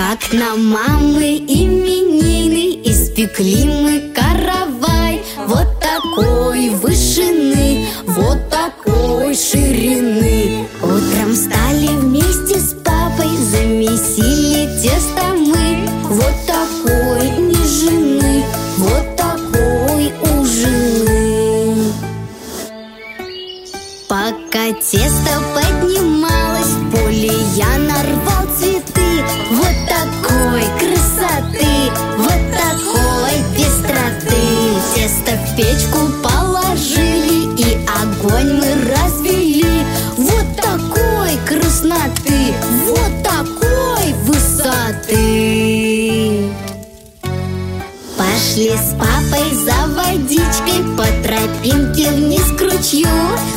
Как на мамы именины испекли мы каравай. Вот такой вышины, вот такой ширины. Утром встали вместе с папой, замесили тесто мы. Вот такой нежны, вот такой у жены. Пока тесто поднималось, в поле я нарвал цветы. Вот такой красоты, вот такой пестроты. Тесто в печку положили и огонь мы развели. Вот такой красноты, вот такой высоты. Пошли с папой за водичкой по тропинке вниз к ручью.